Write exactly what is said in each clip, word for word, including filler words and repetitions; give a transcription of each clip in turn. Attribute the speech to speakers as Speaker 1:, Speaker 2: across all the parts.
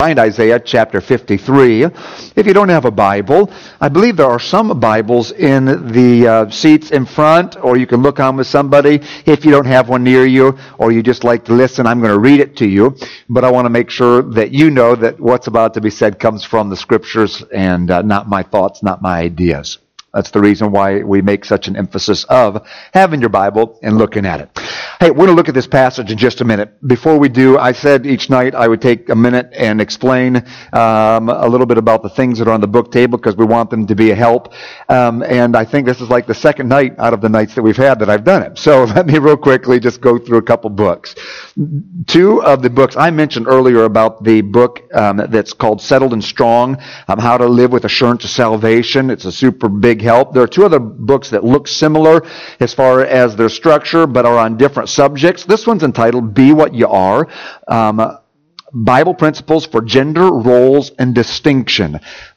Speaker 1: Find Isaiah chapter fifty-three. If you don't have a Bible, I believe there are some Bibles in the uh, seats in front, or you can look on with somebody. If you don't have one near you, or you just like to listen, I'm going to read it to you. But I want to make sure that you know that what's about to be said comes from the Scriptures and uh, not my thoughts, not my ideas. That's the reason why we make such an emphasis of having your Bible and looking at it. Hey, we're going to look at this passage in just a minute. Before we do, I said each night I would take a minute and explain um, a little bit about the things that are on the book table because we want them to be a help. Um, and I think this is like the second night out of the nights that we've had that I've done it. So let me real quickly just go through a couple books. Two of the books I mentioned earlier about the book um, that's called Settled and Strong, um, How to Live with Assurance of Salvation. It's a super big help. There are two other books that look similar as far as their structure, but are on different subjects. This one's entitled Be What You Are. Um, Bible Principles for Gender, Roles, and Distinction.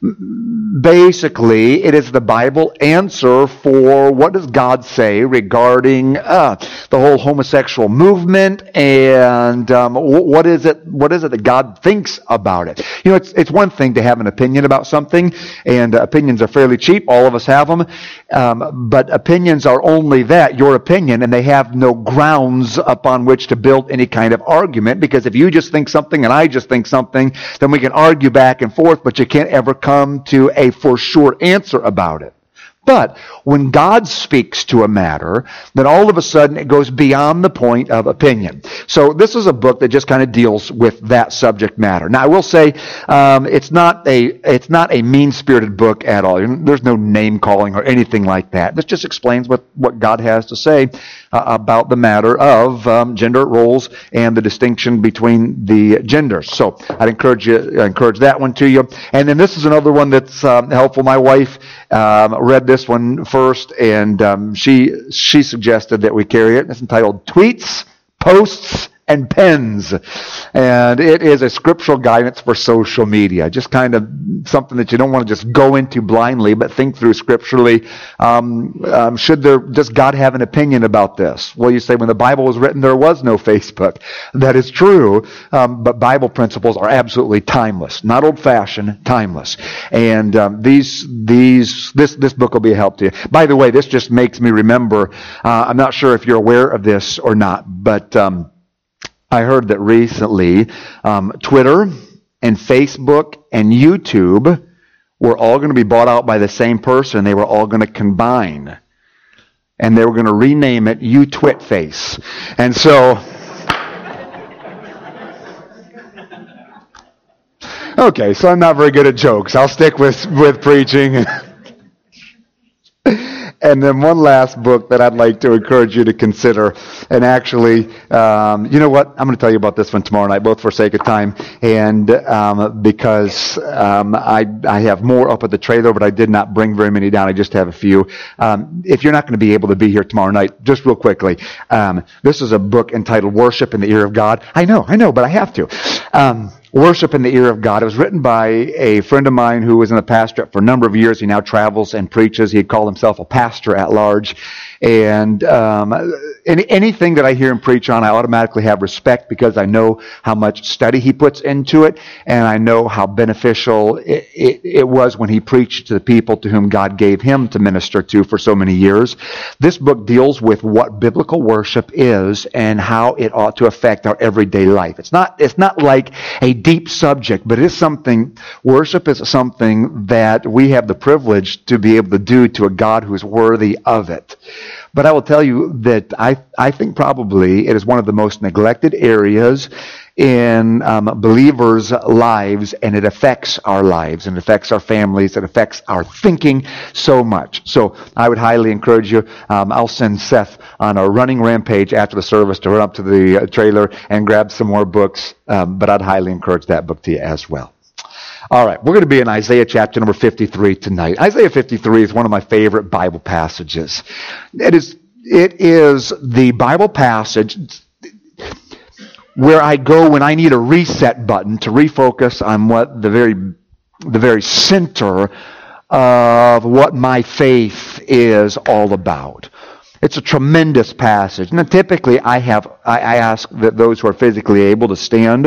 Speaker 1: Basically, it is the Bible answer for what does God say regarding uh, the whole homosexual movement and um, what is it what is it that God thinks about it. You know, it's it's one thing to have an opinion about something, and uh, opinions are fairly cheap. All of us have them. Um, but opinions are only that, your opinion, and they have no grounds upon which to build any kind of argument, because if you just think something and I just think something, then we can argue back and forth, but you can't ever come to a for sure answer about it. But when God speaks to a matter, then all of a sudden it goes beyond the point of opinion. So this is a book that just kind of deals with that subject matter. Now I will say um, it's not a it's not a mean-spirited book at all. There's no name calling or anything like that. This just explains what, what God has to say uh, about the matter of um, gender roles and the distinction between the genders. So I'd encourage you I encourage that one to you. And then this is another one that's um, helpful. My wife um, read this This one first, and um, she she suggested that we carry it. It's entitled Tweets, Posts, and Pens, and it is a scriptural guidance for social media. Just kind of something that you don't want to just go into blindly, but think through scripturally. Um, um, should there does God have an opinion about this? Well, you say when the Bible was written, there was no Facebook. That is true, um, but Bible principles are absolutely timeless, not old-fashioned, timeless. And um, these these this this book will be a help to you. By the way, this just makes me remember. Uh, I'm not sure if you're aware of this or not, but. Um, I heard that recently um, Twitter and Facebook and YouTube were all going to be bought out by the same person. They were all going to combine. And they were going to rename it U-Twitface. And so... Okay, so I'm not very good at jokes. I'll stick with, with preaching. And then one last book that I'd like to encourage you to consider. And actually, um, you know what? I'm going to tell you about this one tomorrow night, both for sake of time and um, because um, I, I have more up at the trailer, but I did not bring very many down. I just have a few. Um, if you're not going to be able to be here tomorrow night, just real quickly, um, this is a book entitled Worship in the Ear of God. I know, I know, but I have to. Um, Worship in the Ear of God. It was written by a friend of mine who was in the pastorate for a number of years. He now travels and preaches. He called himself a pastor at large. And um, any, anything that I hear him preach on, I automatically have respect because I know how much study he puts into it, and I know how beneficial it, it, it was when he preached to the people to whom God gave him to minister to for so many years. This book deals with what biblical worship is and how it ought to affect our everyday life. It's not, it's not like a deep subject, but it is something, worship is something that we have the privilege to be able to do to a God who is worthy of it. But I will tell you that I, I think probably it is one of the most neglected areas in um, believers' lives, and it affects our lives, and it affects our families, it affects our thinking so much. So I would highly encourage you. Um, I'll send Seth on a running rampage after the service to run up to the uh, trailer and grab some more books, um, but I'd highly encourage that book to you as well. All right, we're going to be in Isaiah chapter number fifty-three tonight. Isaiah fifty-three is one of my favorite Bible passages. It is, it is the Bible passage where I go when I need a reset button to refocus on what the very, the very center of what my faith is all about. It's a tremendous passage. And typically I have I, I ask that those who are physically able to stand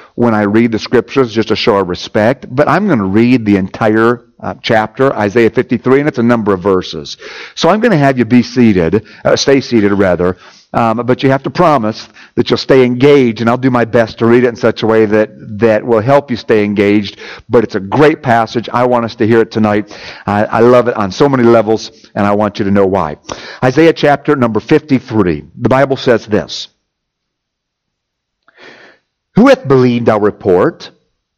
Speaker 1: when I read the scriptures, just a show of respect. But I'm going to read the entire uh, chapter, Isaiah fifty-three, and it's a number of verses. So I'm going to have you be seated, uh, stay seated rather, um, but you have to promise that you'll stay engaged, and I'll do my best to read it in such a way that, that will help you stay engaged. But it's a great passage. I want us to hear it tonight. I, I love it on so many levels, and I want you to know why. Isaiah chapter number fifty-three. The Bible says this. Who hath believed our report?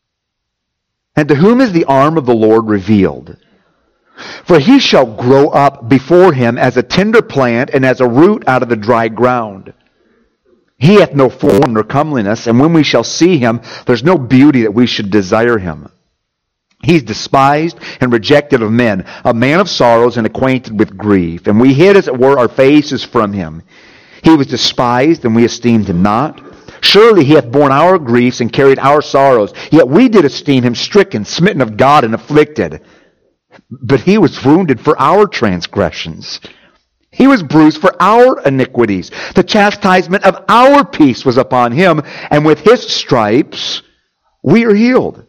Speaker 1: And to whom is the arm of the Lord revealed? For he shall grow up before him as a tender plant and as a root out of the dry ground. He hath no form nor comeliness, and when we shall see him, there's no beauty that we should desire him. He's despised and rejected of men, a man of sorrows and acquainted with grief. And we hid, as it were, our faces from him. He was despised, and we esteemed him not. Surely he hath borne our griefs and carried our sorrows. Yet we did esteem him stricken, smitten of God, and afflicted. But he was wounded for our transgressions. He was bruised for our iniquities. The chastisement of our peace was upon him, and with his stripes we are healed.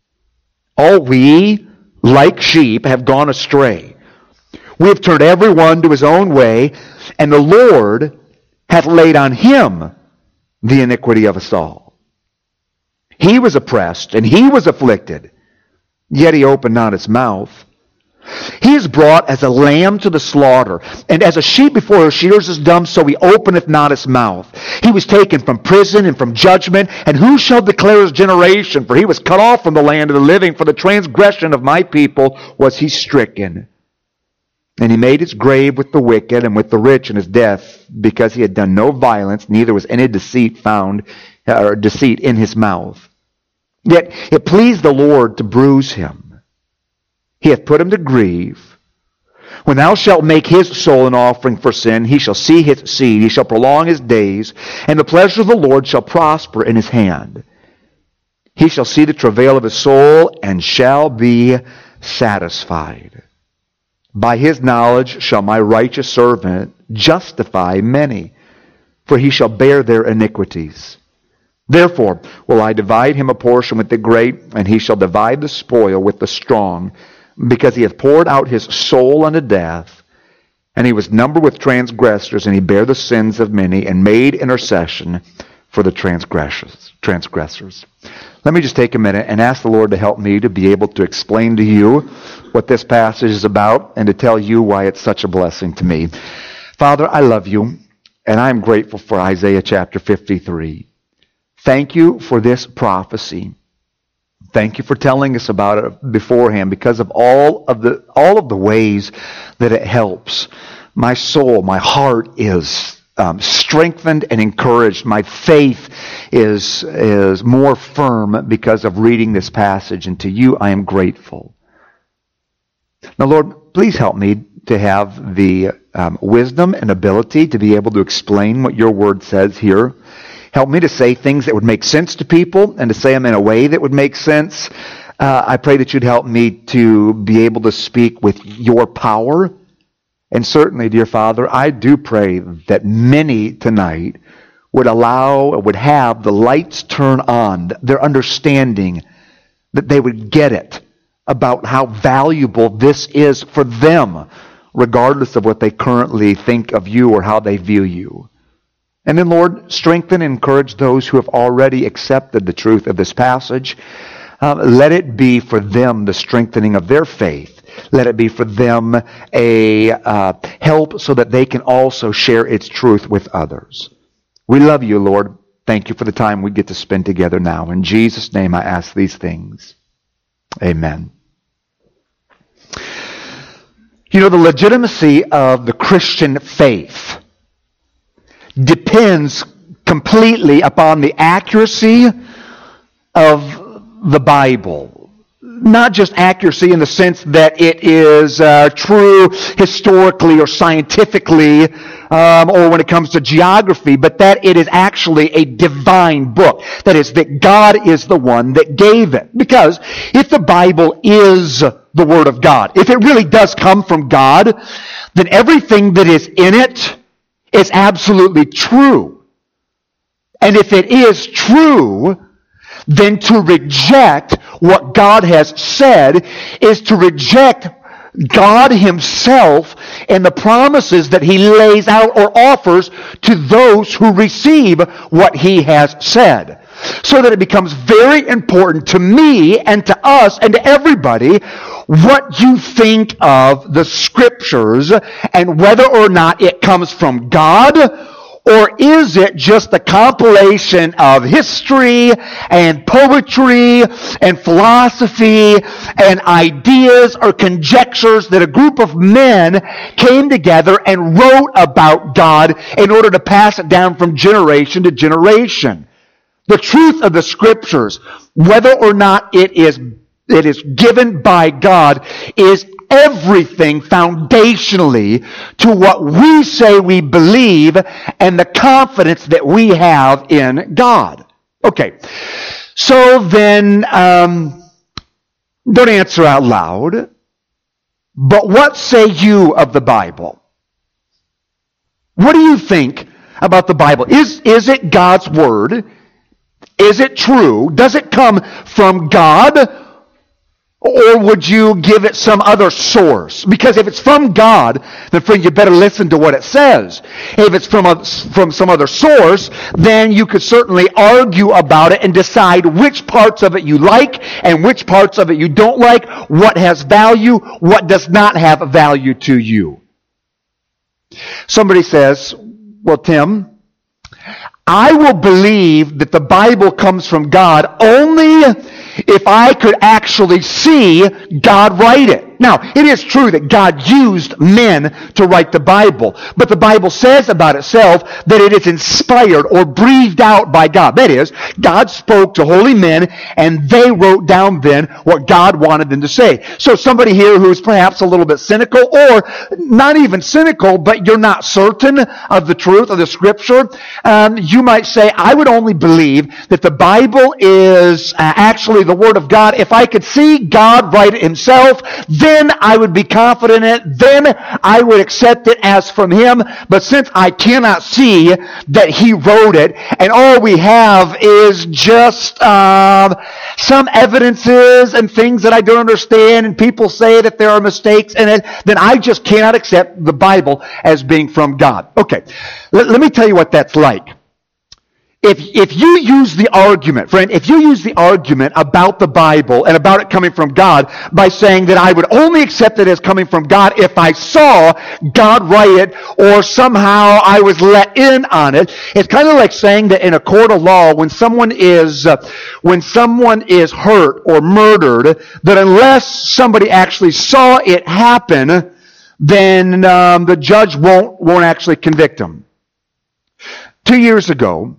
Speaker 1: All we, like sheep, have gone astray. We have turned every one to his own way, and the Lord hath laid on him the iniquity of us all. He was oppressed, and he was afflicted, yet he opened not his mouth. He is brought as a lamb to the slaughter, and as a sheep before her shearers is dumb, so he openeth not his mouth. He was taken from prison and from judgment, and who shall declare his generation? For he was cut off from the land of the living. For the transgression of my people was he stricken. And he made his grave with the wicked and with the rich in his death, because he had done no violence, neither was any deceit found, or deceit in his mouth. Yet it pleased the Lord to bruise him. He hath put him to grief. When thou shalt make his soul an offering for sin, he shall see his seed, he shall prolong his days, and the pleasure of the Lord shall prosper in his hand. He shall see the travail of his soul, and shall be satisfied. By his knowledge shall my righteous servant justify many, for he shall bear their iniquities. Therefore will I divide him a portion with the great, and he shall divide the spoil with the strong, because he hath poured out his soul unto death, and he was numbered with transgressors, and he bare the sins of many, and made intercession for the transgressors. transgressors. Let me just take a minute and ask the Lord to help me to be able to explain to you what this passage is about, and to tell you why it's such a blessing to me. Father, I love you, and I am grateful for Isaiah chapter fifty-three. Thank you for this prophecy. Thank you for telling us about it beforehand, because of all of the all of the ways that it helps. My soul, my heart is um, strengthened and encouraged. My faith is is more firm because of reading this passage, and to you I am grateful. Now, Lord, please help me to have the um, wisdom and ability to be able to explain what your word says here. Help me to say things that would make sense to people, and to say them in a way that would make sense. Uh, I pray that you'd help me to be able to speak with your power. And certainly, dear Father, I do pray that many tonight would allow, would have the lights turn on, their understanding, that they would get it about how valuable this is for them, regardless of what they currently think of you or how they view you. And then, Lord, strengthen and encourage those who have already accepted the truth of this passage. Uh, let it be for them the strengthening of their faith. Let it be for them a uh, help so that they can also share its truth with others. We love you, Lord. Thank you for the time we get to spend together now. In Jesus' name I ask these things. Amen. You know, the legitimacy of the Christian faith depends completely upon the accuracy of the Bible. Not just accuracy in the sense that it is uh, true historically or scientifically, um, or when it comes to geography, but that it is actually a divine book. That is, that God is the one that gave it. Because if the Bible is the Word of God, if it really does come from God, then everything that is in it is absolutely true. And if it is true, then to reject what God has said is to reject God himself and the promises that he lays out or offers to those who receive what he has said. So that it becomes very important to me and to us and to everybody what you think of the Scriptures and whether or not it comes from God, or is it just a compilation of history and poetry and philosophy and ideas or conjectures that a group of men came together and wrote about God in order to pass it down from generation to generation? The truth of the Scriptures, whether or not it is, it is given by God, is everything foundationally to what we say we believe and the confidence that we have in God. Okay, so then, um, don't answer out loud, but what say you of the Bible? What do you think about the Bible? Is, is it God's Word? Is it true? Does it come from God? Or would you give it some other source? Because if it's from God, then friend, you better listen to what it says. If it's from a, from some other source, then you could certainly argue about it and decide which parts of it you like and which parts of it you don't like, what has value, what does not have value to you. Somebody says, well, Tim, I will believe that the Bible comes from God only if I could actually see God write it. Now, it is true that God used men to write the Bible, but the Bible says about itself that it is inspired or breathed out by God. That is, God spoke to holy men, and they wrote down then what God wanted them to say. So somebody here who is perhaps a little bit cynical, or not even cynical, but you're not certain of the truth of the Scripture, um, you might say, I would only believe that the Bible is uh, actually the Word of God if I could see God write it himself. Then I would be confident in it. Then I would accept it as from him. But since I cannot see that he wrote it, and all we have is just um, some evidences and things that I don't understand, and people say that there are mistakes in it, then I just cannot accept the Bible as being from God. Okay, let, let me tell you what that's like. If, if you use the argument, friend, if you use the argument about the Bible and about it coming from God by saying that I would only accept it as coming from God if I saw God write it or somehow I was let in on it, it's kind of like saying that in a court of law, when someone is, uh, when someone is hurt or murdered, that unless somebody actually saw it happen, then um, the judge won't, won't actually convict them. Two years ago,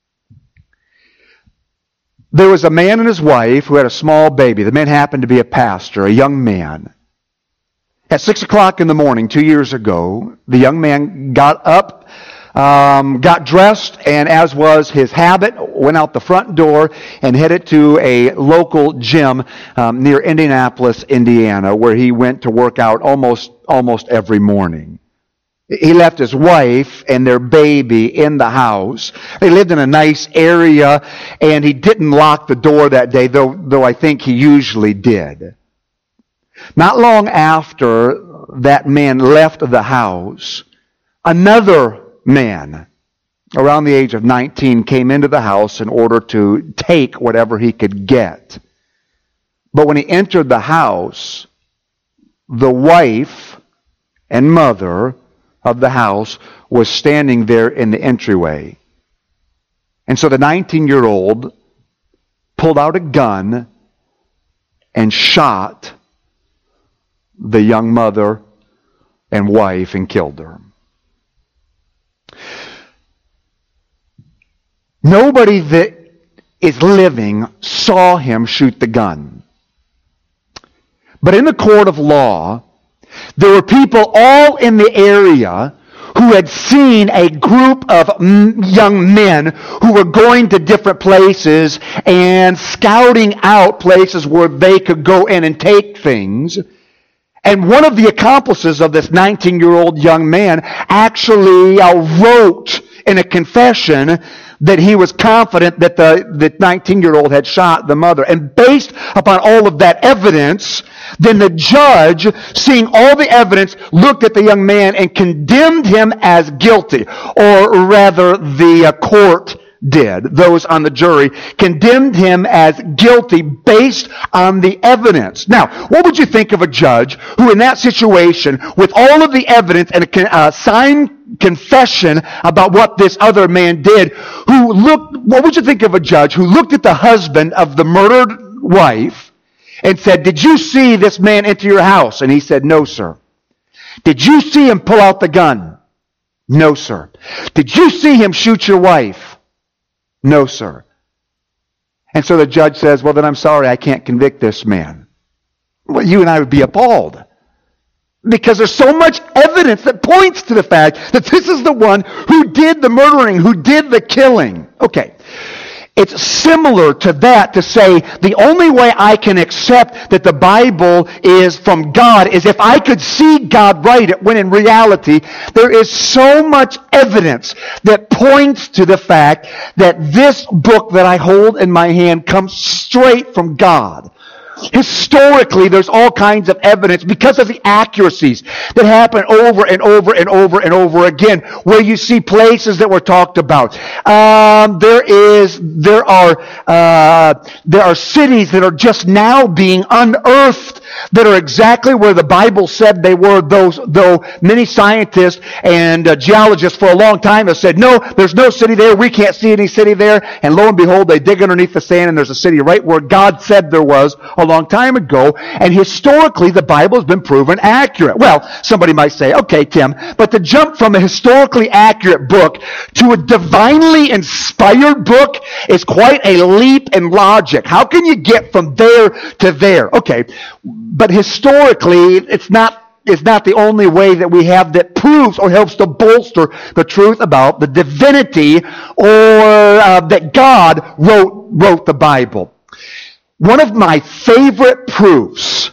Speaker 1: there was a man and his wife who had a small baby. The man happened to be a pastor, a young man. At six o'clock in the morning, two years ago, the young man got up, um, got dressed, and as was his habit, went out the front door and headed to a local gym um, near Indianapolis, Indiana, where he went to work out almost almost every morning. He left his wife and their baby in the house. They lived in a nice area, and he didn't lock the door that day, though, though I think he usually did. Not long after that man left the house, another man around the age of nineteen came into the house in order to take whatever he could get. But when he entered the house, the wife and mother of the house was standing there in the entryway. And so the nineteen-year-old pulled out a gun and shot the young mother and wife and killed her. Nobody that is living saw him shoot the gun. But in the court of law, there were people all in the area who had seen a group of young men who were going to different places and scouting out places where they could go in and take things. And one of the accomplices of this nineteen-year-old young man actually uh, wrote in a confession that he was confident that the, the nineteen-year-old had shot the mother. And based upon all of that evidence, then the judge, seeing all the evidence, looked at the young man and condemned him as guilty. Or rather, the uh, court did, those on the jury, condemned him as guilty based on the evidence. Now, what would you think of a judge who in that situation, with all of the evidence and a uh, signed confession about what this other man did, who looked, what would you think of a judge who looked at the husband of the murdered wife and said, "Did you see this man enter your house?" And he said, "No, sir." "Did you see him pull out the gun?" "No, sir." "Did you see him shoot your wife?" "No, sir." And so the judge says, "Well, then I'm sorry, I can't convict this man." Well, you and I would be appalled. Because there's so much evidence that points to the fact that this is the one who did the murdering, who did the killing. Okay. It's similar to that to say the only way I can accept that the Bible is from God is if I could see God write it, when in reality there is so much evidence that points to the fact that this book that I hold in my hand comes straight from God. Historically, there's all kinds of evidence because of the accuracies that happen over and over and over and over again, where you see places that were talked about. Um, there is, there are, uh, there are cities that are just now being unearthed that are exactly where the Bible said they were. Those, though many scientists and uh, geologists for a long time have said, "No, there's no city there. We can't see any city there." And lo and behold, they dig underneath the sand, and there's a city right where God said there was a long time ago. And historically, the Bible has been proven accurate. Well, somebody might say, "Okay, Tim, but to jump from a historically accurate book to a divinely inspired book is quite a leap in logic. How can you get from there to there?" Okay, but historically, it's not It's not the only way that we have that proves or helps to bolster the truth about the divinity or uh, that God wrote wrote the Bible. One of my favorite proofs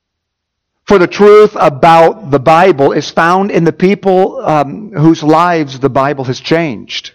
Speaker 1: for the truth about the Bible is found in the people um, whose lives the Bible has changed.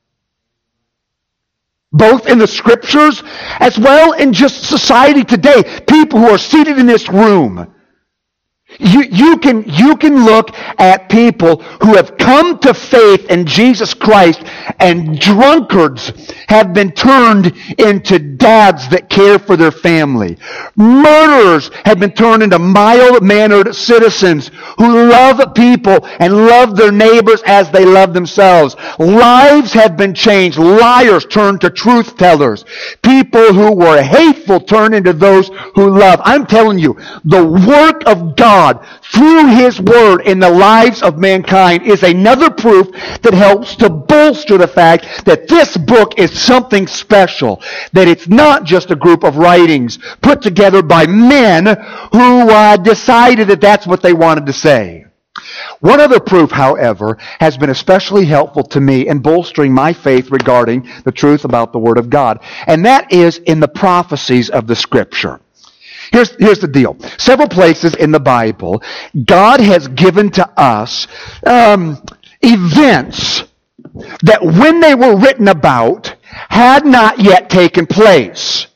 Speaker 1: Both in the Scriptures as well in just society today. People who are seated in this room. You, you can, you can look at people who have come to faith in Jesus Christ, and drunkards have been turned into dads that care for their family. Murderers have been turned into mild-mannered citizens who love people and love their neighbors as they love themselves. Lives have been changed. Liars turned to truth tellers. People who were hateful turned into those who love. I'm telling you, the work of God through His Word in the lives of mankind is another proof that helps to bolster the fact that this book is something special. That it's not just a group of writings put together by men who uh, decided that that's what they wanted to say. One other proof, however, has been especially helpful to me in bolstering my faith regarding the truth about the Word of God, and that is in the prophecies of the Scripture. Here's, here's the deal. Several places in the Bible, God has given to us um, events that when they were written about had not yet taken place.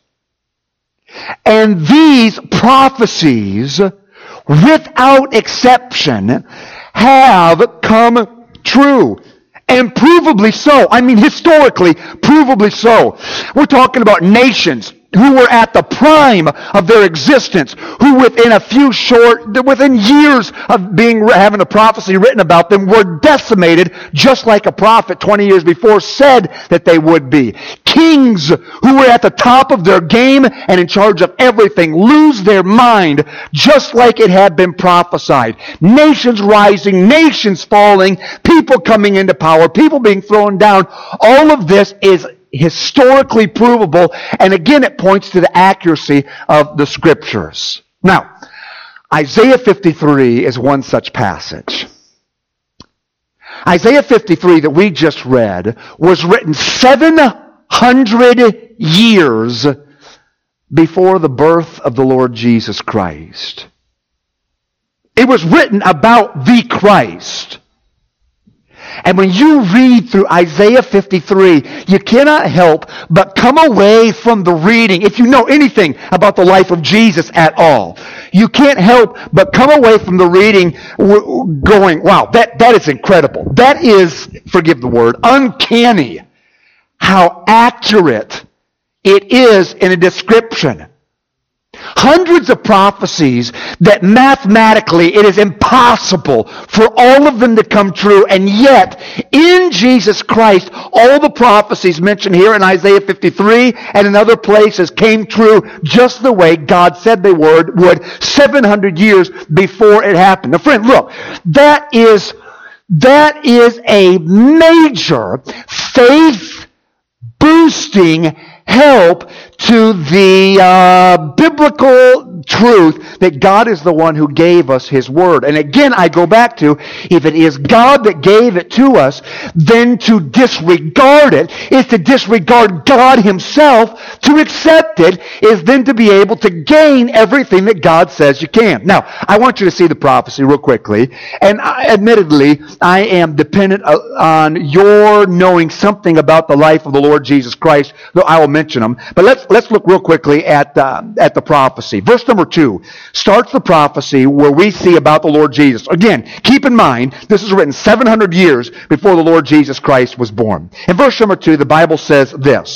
Speaker 1: And these prophecies, without exception, have come true. And provably so. I mean, historically, provably so. We're talking about nations who were at the prime of their existence, who within a few short, within years of being having a prophecy written about them, were decimated, just like a prophet twenty years before said that they would be. Kings who were at the top of their game and in charge of everything lose their mind, just like it had been prophesied. Nations rising, nations falling, people coming into power, people being thrown down. All of this is historically provable, and again it points to the accuracy of the Scriptures. Now, Isaiah fifty-three is one such passage. Isaiah fifty-three that we just read was written seven hundred years before the birth of the Lord Jesus Christ. It was written about the Christ. And when you read through Isaiah fifty-three, you cannot help but come away from the reading, if you know anything about the life of Jesus at all, you can't help but come away from the reading going, wow, that, that is incredible. That is, forgive the word, uncanny how accurate it is in a description. Hundreds of prophecies that mathematically it is impossible for all of them to come true, and yet in Jesus Christ all the prophecies mentioned here in Isaiah fifty-three and in other places came true just the way God said they would, would seven hundred years before it happened. Now friend, look, that is, that is a major faith boosting help to the uh, biblical truth that God is the one who gave us His Word. And again, I go back to, if it is God that gave it to us, then to disregard it is to disregard God Himself. To accept it is then to be able to gain everything that God says you can. Now, I want you to see the prophecy real quickly. And I, admittedly, I am dependent on your knowing something about the life of the Lord Jesus Christ, though I will mention them. But let's let's look real quickly at uh, at the prophecy. Verse number two starts the prophecy where we see about the Lord Jesus. Again, keep in mind, this is written seven hundred years before the Lord Jesus Christ was born. In verse number two, the Bible says this: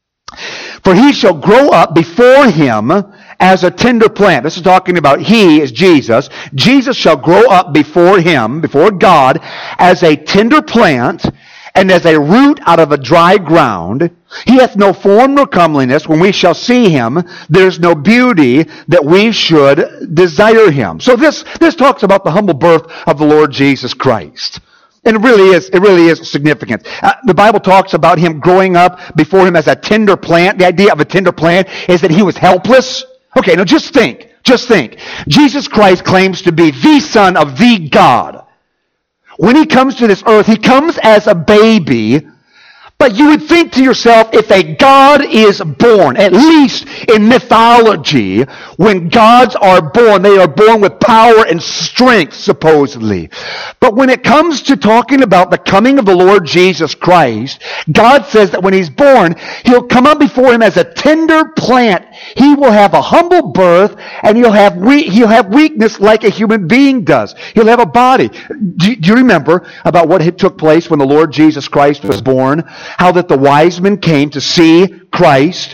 Speaker 1: "For he shall grow up before him as a tender plant." This is talking about he is Jesus. Jesus shall grow up before him, before God, as a tender plant, and as a root out of a dry ground. He hath no form nor comeliness. When we shall see him, there's no beauty that we should desire him. So this, this talks about the humble birth of the Lord Jesus Christ. And it really is, it really is significant. Uh, the Bible talks about him growing up before him as a tender plant. The idea of a tender plant is that he was helpless. Okay, now just think, just think. Jesus Christ claims to be the Son of the God. When he comes to this earth, he comes as a baby. But you would think to yourself, if a God is born, at least in mythology, when gods are born, they are born with power and strength, supposedly. But when it comes to talking about the coming of the Lord Jesus Christ, God says that when he's born, he'll come up before him as a tender plant. He will have a humble birth, and he'll have we- he'll have weakness like a human being does. He'll have a body. Do, do you remember about what had took place when the Lord Jesus Christ was born? How that the wise men came to see Christ,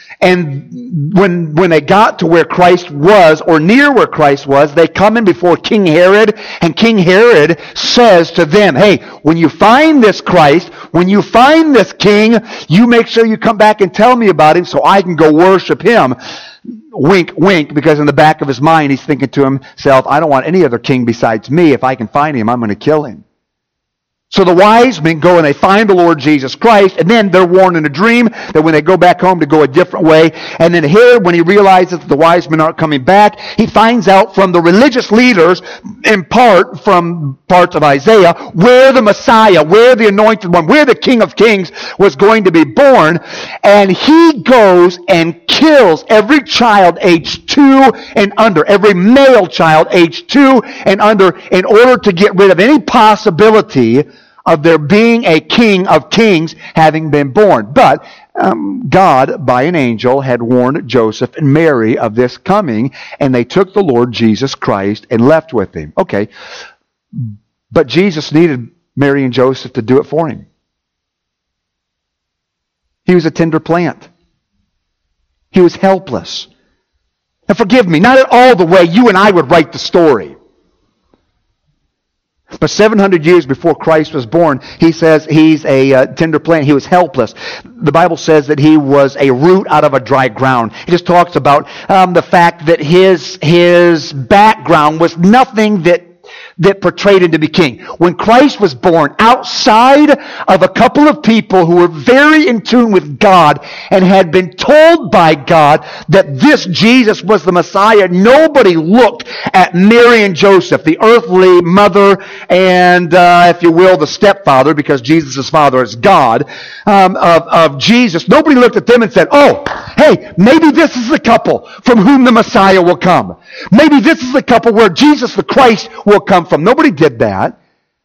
Speaker 1: and when when they got to where Christ was, or near where Christ was, they come in before King Herod, and King Herod says to them, hey, when you find this Christ, when you find this king, you make sure you come back and tell me about him so I can go worship him. Wink, wink, because in the back of his mind he's thinking to himself, I don't want any other king besides me. If I can find him, I'm going to kill him. So the wise men go and they find the Lord Jesus Christ, and then they're warned in a dream that when they go back home to go a different way. And then Herod, when he realizes that the wise men aren't coming back, he finds out from the religious leaders, in part from parts of Isaiah, where the Messiah, where the anointed one, where the King of Kings was going to be born. And he goes and kills every child aged two and under, every male child aged two and under, in order to get rid of any possibility of there being a King of Kings having been born. But um, God, by an angel, had warned Joseph and Mary of this coming, and they took the Lord Jesus Christ and left with him. Okay, but Jesus needed Mary and Joseph to do it for him. He was a tender plant. He was helpless. Now forgive me, not at all the way you and I would write the story. But seven hundred years before Christ was born, he says he's a uh, tender plant. He was helpless. The Bible says that he was a root out of a dry ground. It just talks about um, the fact that his his background was nothing that that portrayed him to be king. When Christ was born, outside of a couple of people who were very in tune with God and had been told by God that this Jesus was the Messiah, nobody looked at Mary and Joseph, the earthly mother and, uh, if you will, the stepfather, because Jesus' father is God, um, of, of Jesus. Nobody looked at them and said, oh, hey, maybe this is the couple from whom the Messiah will come. Maybe this is the couple where Jesus the Christ will come from. Nobody did that.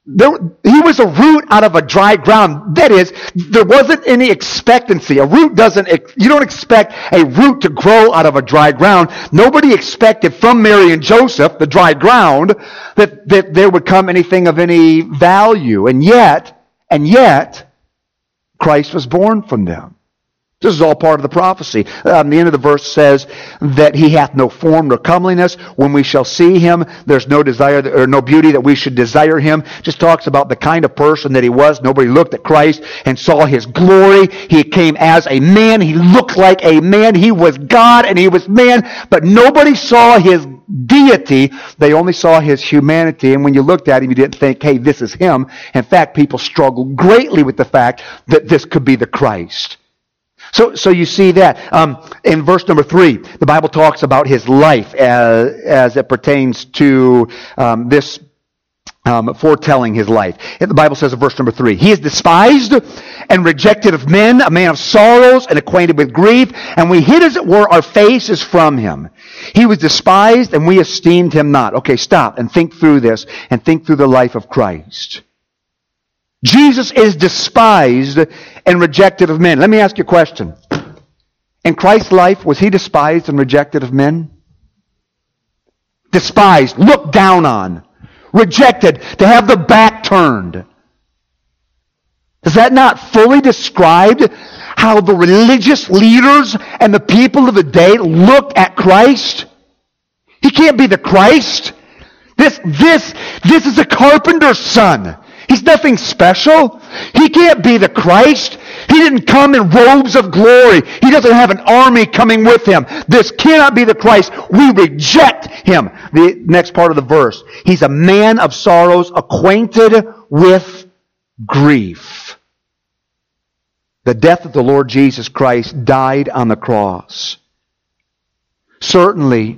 Speaker 1: There, he was a root out of a dry ground. That is, there wasn't any expectancy. A root doesn't, you don't expect a root to grow out of a dry ground. Nobody expected from Mary and Joseph, the dry ground, that, that there would come anything of any value. And yet, and yet, Christ was born from them. This is all part of the prophecy. Um, the end of the verse says that he hath no form nor comeliness. When we shall see him, there's no desire that, or no beauty that we should desire him. Just talks about the kind of person that he was. Nobody looked at Christ and saw his glory. He came as a man. He looked like a man. He was God and he was man. But nobody saw his deity. They only saw his humanity. And when you looked at him, you didn't think, hey, this is him. In fact, people struggled greatly with the fact that this could be the Christ. So, so you see that. Um, in verse number three, the Bible talks about his life as, as it pertains to um, this um, foretelling his life. And the Bible says in verse number three, he is despised and rejected of men, a man of sorrows and acquainted with grief, and we hid as it were our faces from him. He was despised and we esteemed him not. Okay, stop and think through this and think through the life of Christ. Jesus is despised and rejected of men. Let me ask you a question. In Christ's life, was he despised and rejected of men? Despised, looked down on, rejected, to have the back turned. Does that not fully describe how the religious leaders and the people of the day looked at Christ? He can't be the Christ. This, this, this is a carpenter's son. He's nothing special. He can't be the Christ. He didn't come in robes of glory. He doesn't have an army coming with him. This cannot be the Christ. We reject him. The next part of the verse. He's a man of sorrows, acquainted with grief. The death of the Lord Jesus Christ died on the cross. Certainly,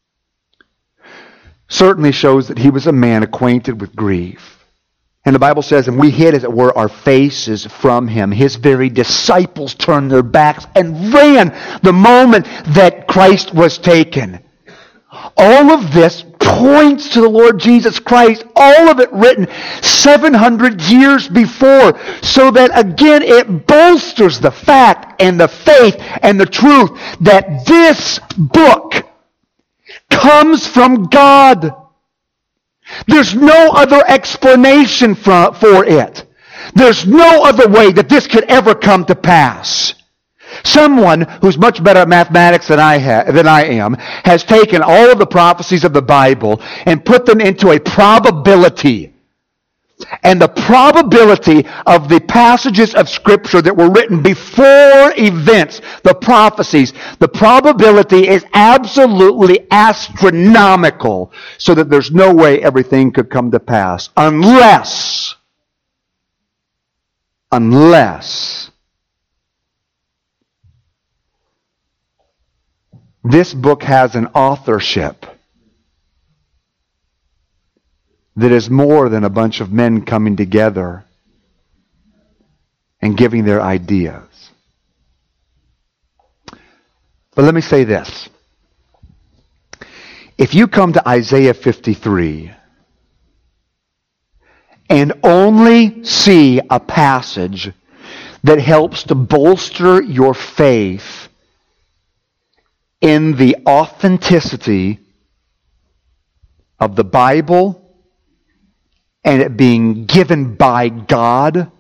Speaker 1: certainly shows that he was a man acquainted with grief. And the Bible says, and we hid, as it were, our faces from him. His very disciples turned their backs and ran the moment that Christ was taken. All of this points to the Lord Jesus Christ. All of it written seven hundred years before. So that, again, it bolsters the fact and the faith and the truth that this book comes from God. There's no other explanation for, for it. There's no other way that this could ever come to pass. Someone who's much better at mathematics than I, ha- than I am has taken all of the prophecies of the Bible and put them into a probability. And the probability of the passages of Scripture that were written before events, the prophecies, the probability is absolutely astronomical, so that there's no way everything could come to pass unless, unless this book has an authorship that is more than a bunch of men coming together and giving their ideas. But let me say this. If you come to Isaiah fifty-three and only see a passage that helps to bolster your faith in the authenticity of the Bible and it being given by God,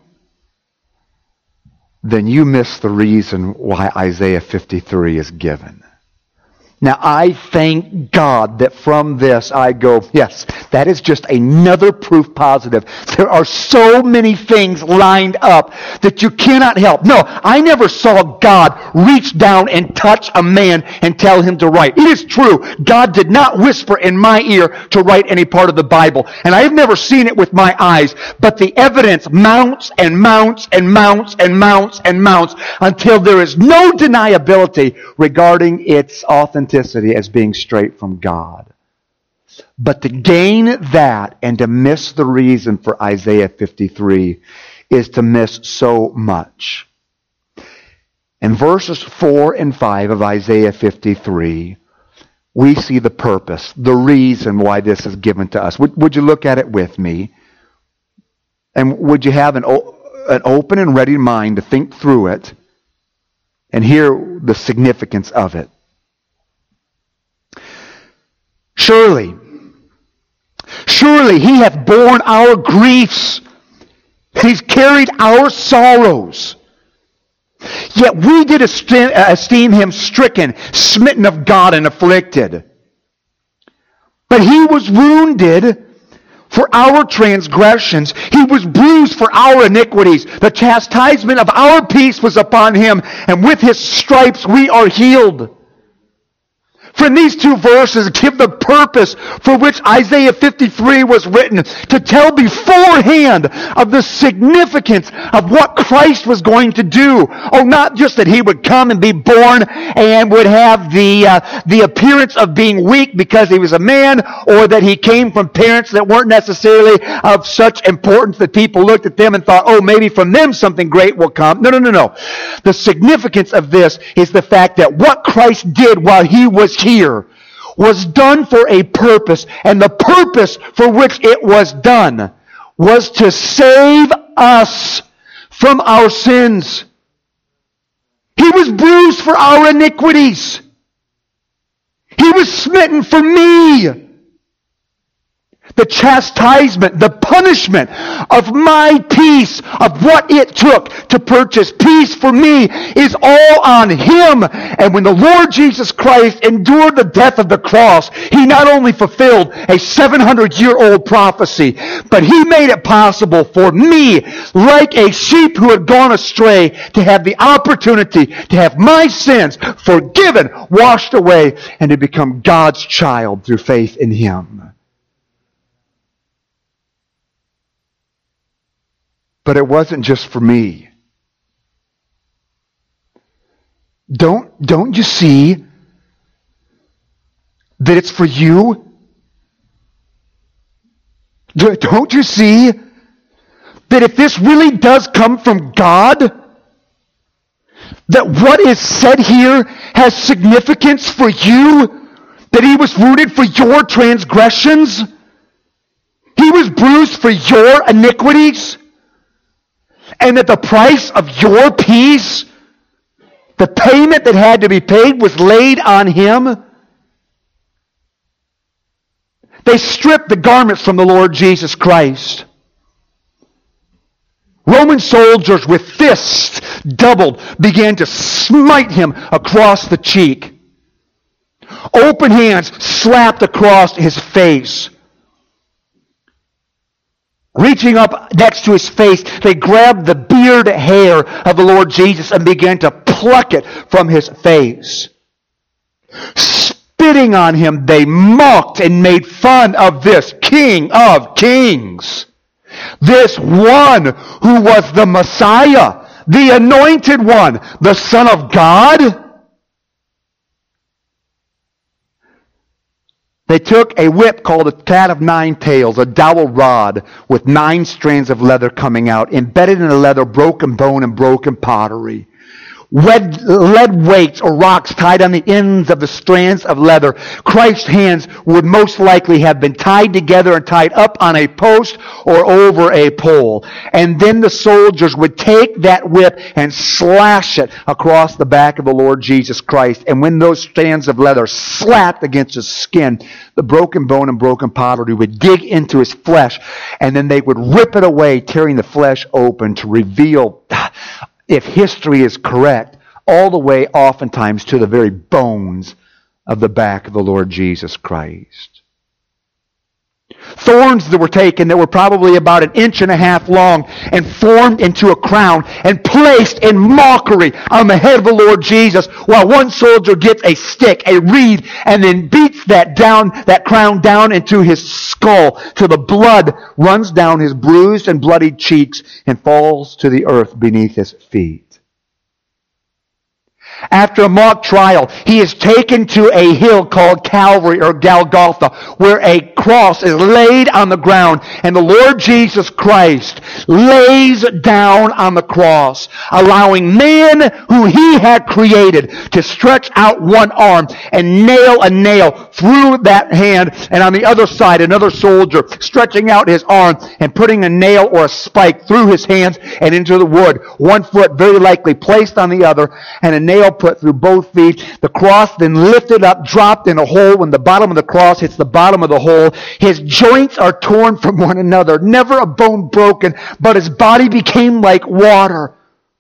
Speaker 1: then you miss the reason why Isaiah fifty-three is given. Now, I thank God that from this I go, yes, that is just another proof positive. There are so many things lined up that you cannot help. No, I never saw God reach down and touch a man and tell him to write. It is true, God did not whisper in my ear to write any part of the Bible. And I have never seen it with my eyes, but the evidence mounts and mounts and mounts and mounts and mounts until there is no deniability regarding its authenticity as being straight from God. But to gain that and to miss the reason for Isaiah fifty-three is to miss so much. In verses four and five of Isaiah fifty-three, we see the purpose, the reason why this is given to us. Would, would you look at it with me? And would you have an, an open and ready mind to think through it and hear the significance of it? Surely, surely he hath borne our griefs. He's carried our sorrows. Yet we did esteem him stricken, smitten of God, and afflicted. But he was wounded for our transgressions. He was bruised for our iniquities. The chastisement of our peace was upon him, and with his stripes we are healed. Friend, these two verses give the purpose for which Isaiah fifty-three was written, to tell beforehand of the significance of what Christ was going to do. Oh, not just that he would come and be born and would have the uh, the appearance of being weak because he was a man, or that he came from parents that weren't necessarily of such importance that people looked at them and thought, oh, maybe from them something great will come. No, no, no, no. The significance of this is the fact that what Christ did while he was here here was done for a purpose, and the purpose for which it was done was to save us from our sins. He was bruised for our iniquities. He was smitten for me. The chastisement, the punishment of my peace, of what it took to purchase peace for me, is all on him. And when the Lord Jesus Christ endured the death of the cross, he not only fulfilled a seven hundred year old prophecy, but he made it possible for me, like a sheep who had gone astray, to have the opportunity to have my sins forgiven, washed away, and to become God's child through faith in him. But it wasn't just for me. Don't, don't you see that it's for you? Don't you see that if this really does come from God, that what is said here has significance for you? That he was wounded for your transgressions? He was bruised for your iniquities? And that the price of your peace, the payment that had to be paid, was laid on him? They stripped the garments from the Lord Jesus Christ. Roman soldiers with fists doubled began to smite him across the cheek. Open hands slapped across his face. Reaching up next to his face, they grabbed the beard hair of the Lord Jesus and began to pluck it from his face. Spitting on him, they mocked and made fun of this King of Kings. This one who was the Messiah, the Anointed One, the Son of God. They took a whip called a cat of nine tails, a dowel rod with nine strands of leather coming out, embedded in the leather, broken bone and broken pottery. Lead, lead weights or rocks tied on the ends of the strands of leather. Christ's hands would most likely have been tied together and tied up on a post or over a pole. And then the soldiers would take that whip and slash it across the back of the Lord Jesus Christ. And when those strands of leather slapped against his skin, the broken bone and broken pottery would dig into his flesh, and then they would rip it away, tearing the flesh open to reveal, if history is correct, all the way oftentimes to the very bones of the back of the Lord Jesus Christ. Thorns that were taken that were probably about an inch and a half long and formed into a crown and placed in mockery on the head of the Lord Jesus, while one soldier gets a stick, a reed, and then beats that down, that crown down into his skull till the blood runs down his bruised and bloodied cheeks and falls to the earth beneath his feet. After a mock trial, he is taken to a hill called Calvary or Golgotha, where a cross is laid on the ground, and the Lord Jesus Christ lays down on the cross, allowing man who he had created to stretch out one arm and nail a nail through that hand, and on the other side, another soldier stretching out his arm and putting a nail or a spike through his hands and into the wood, one foot very likely placed on the other, and a nail put through both feet. The cross then lifted up, dropped in a hole. When the bottom of the cross hits the bottom of the hole, his joints are torn from one another, never a bone broken, but his body became like water.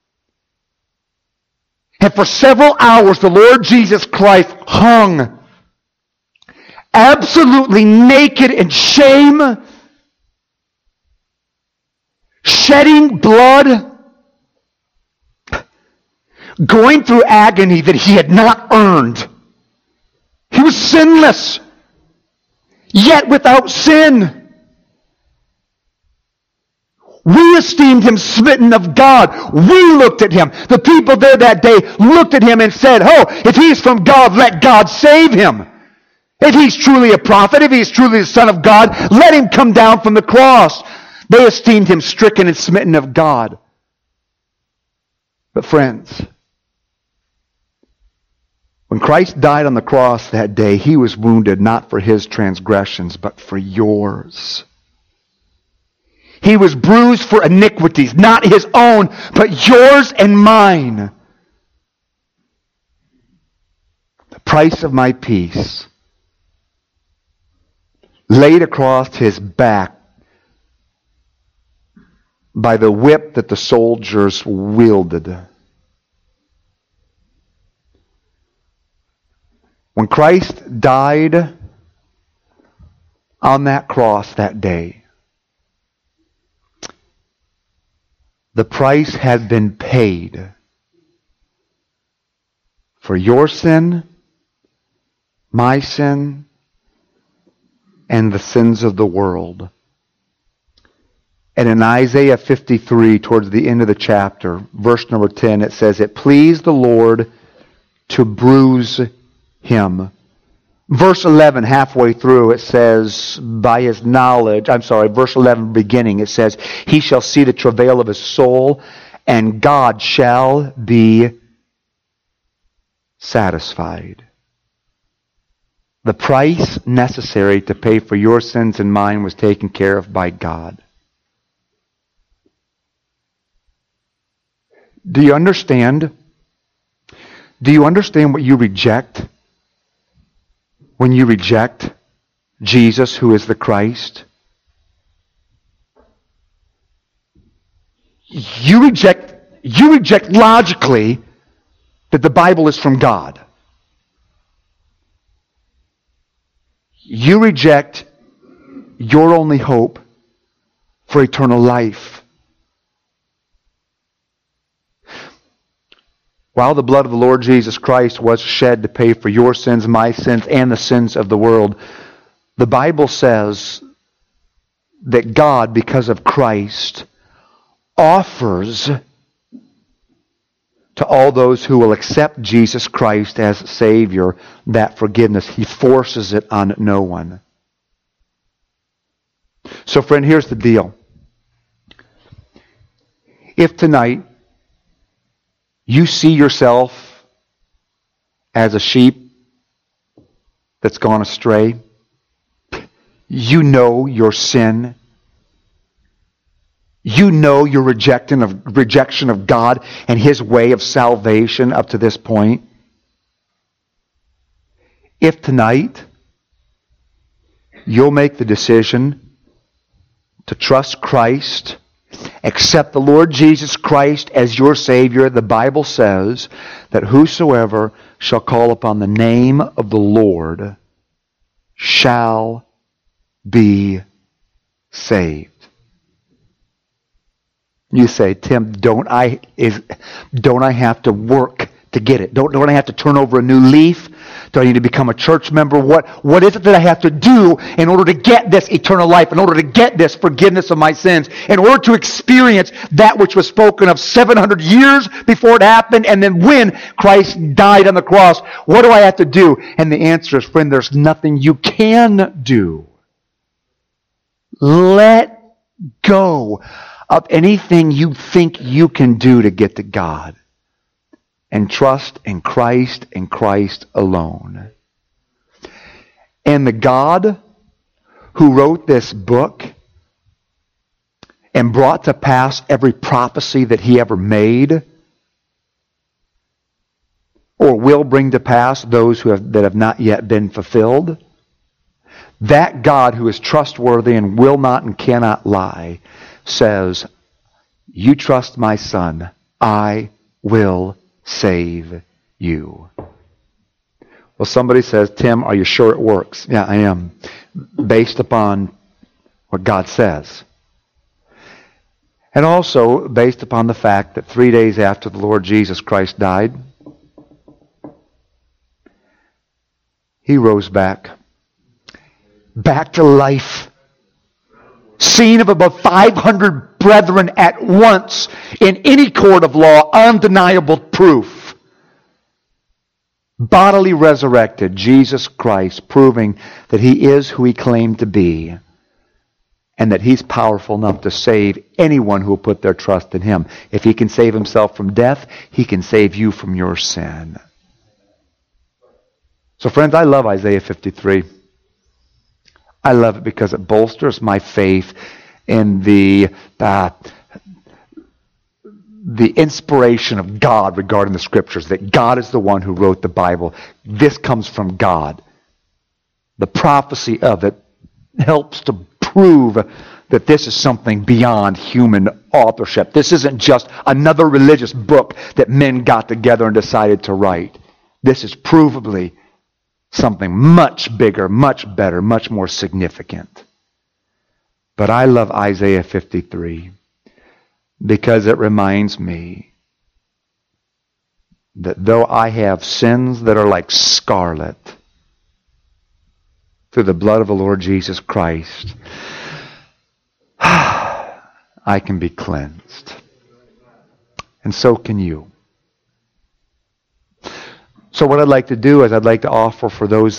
Speaker 1: And for several hours, the Lord Jesus Christ hung absolutely naked in shame, shedding blood, going through agony that he had not earned. He was sinless, yet without sin. We esteemed him smitten of God. We looked at him. The people there that day looked at him and said, oh, if he's from God, let God save him. If he's truly a prophet, if he's truly the Son of God, let him come down from the cross. They esteemed him stricken and smitten of God. But friends, when Christ died on the cross that day, he was wounded not for his transgressions, but for yours. He was bruised for iniquities, not his own, but yours and mine. The price of my peace laid across his back by the whip that the soldiers wielded. When Christ died on that cross that day, the price had been paid for your sin, my sin, and the sins of the world. And in Isaiah fifty-three, towards the end of the chapter, verse number ten, it says, it pleased the Lord to bruise him. Verse eleven, halfway through, it says, by his knowledge, I'm sorry, verse eleven beginning, it says, he shall see the travail of his soul, and God shall be satisfied. The price necessary to pay for your sins and mine was taken care of by God. Do you understand? Do you understand what you reject when you reject Jesus, who is the Christ? You reject, you reject logically that the Bible is from God. You reject your only hope for eternal life. While the blood of the Lord Jesus Christ was shed to pay for your sins, my sins, and the sins of the world, the Bible says that God, because of Christ, offers to all those who will accept Jesus Christ as Savior that forgiveness. He forces it on no one. So friend, here's the deal. If tonight you see yourself as a sheep that's gone astray, you know your sin, you know your rejection of, rejection of God and His way of salvation up to this point. If tonight you'll make the decision to trust Christ, accept the Lord Jesus Christ as your Savior, the Bible says that whosoever shall call upon the name of the Lord shall be saved. You say, Tim, don't I is don't I have to work to get it? Don't, don't I have to turn over a new leaf? Do I need to become a church member? What, what is it that I have to do in order to get this eternal life, in order to get this forgiveness of my sins, in order to experience that which was spoken of seven hundred years before it happened, and then when Christ died on the cross? What do I have to do? And the answer is, friend, there's nothing you can do. Let go of anything you think you can do to get to God. And trust in Christ and Christ alone. And the God who wrote this book and brought to pass every prophecy that he ever made, or will bring to pass those who have, that have not yet been fulfilled, that God who is trustworthy and will not and cannot lie says, you trust my Son, I will save you. Well, somebody says, Tim, are you sure it works? Yeah, I am. Based upon what God says. And also based upon the fact that three days after the Lord Jesus Christ died, he rose back. Back to life. Seen of about five hundred brethren at once in any court of law, undeniable proof. Bodily resurrected, Jesus Christ, proving that he is who he claimed to be, and that he's powerful enough to save anyone who will put their trust in him. If he can save himself from death, he can save you from your sin. So friends, I love Isaiah fifty-three. I love it because it bolsters my faith in the uh, the inspiration of God regarding the Scriptures, that God is the one who wrote the Bible. This comes from God. The prophecy of it helps to prove that this is something beyond human authorship. This isn't just another religious book that men got together and decided to write. This is provably something much bigger, much better, much more significant. But I love Isaiah fifty-three because it reminds me that though I have sins that are like scarlet, through the blood of the Lord Jesus Christ, I can be cleansed. And so can you. So what I'd like to do is I'd like to offer for those